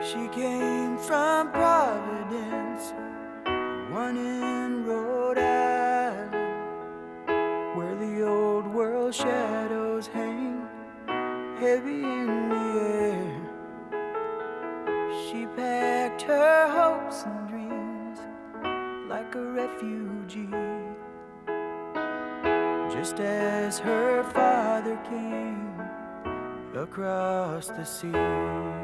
She came from Providence, one in Rhode Island, where the old world shadows hang heavy in the air. She packed her hopes and dreams like a refugee, just as her father came across the sea.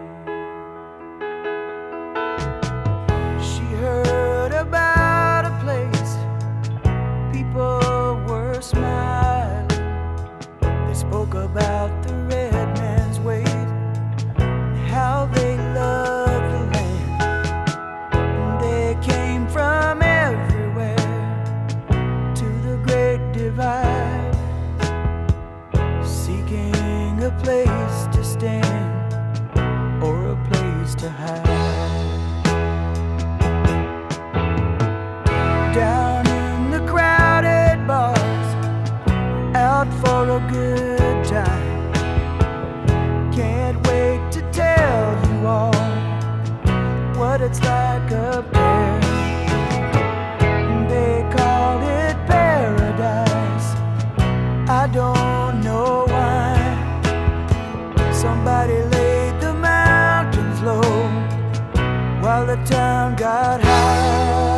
She heard about a place people were smiling. They spoke about the red man's ways and how they loved the land. And they came from everywhere to the Great Divide, seeking a place to stand or a place to hide. Down in the crowded bars, out for a good time. Can't wait to tell you all what it's like up there. They call it paradise, I don't know why. Somebody laid the mountains low while the town got high.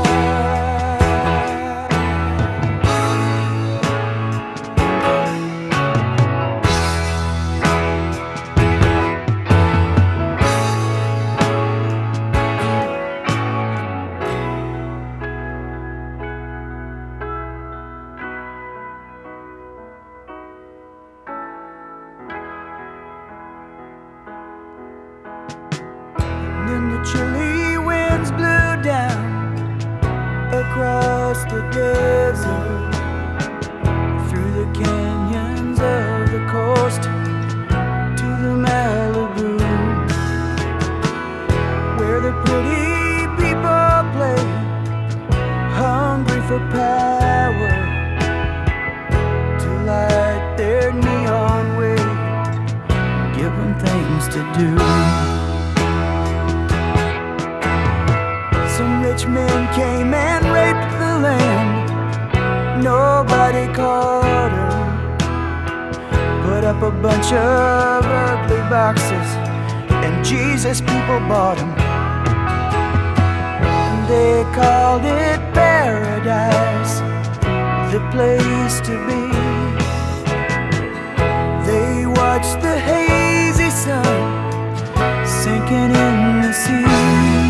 Then the chilly winds blew down across the desert, through the canyons of the coast to the Malibu, where the pretty people play, hungry for power, to light their neon way, give them things to do. Some rich men came and raped the land. Nobody caught her. Put up a bunch of ugly boxes, and Jesus people bought them. They called it paradise, the place to be. They watched the hazy sun sinking in the sea.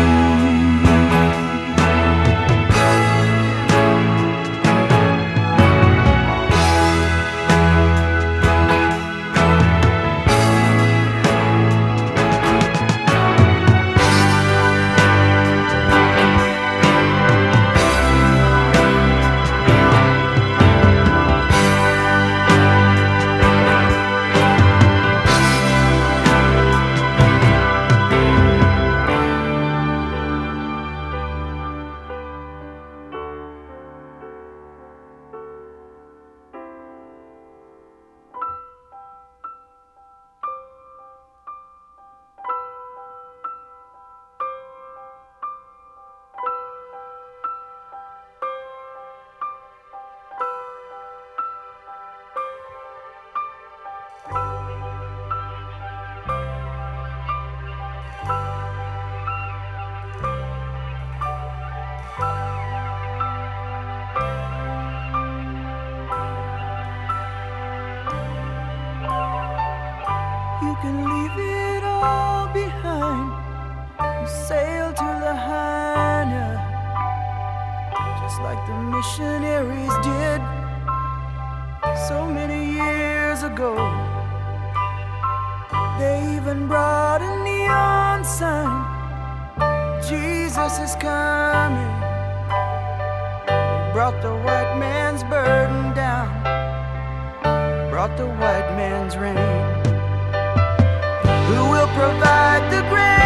You can leave it all behind and sail to Lahaina, just like the missionaries did so many years ago. They even brought a neon sign, Jesus is coming. They brought the white man's burden down, brought the white man's rain. Who will provide the grain?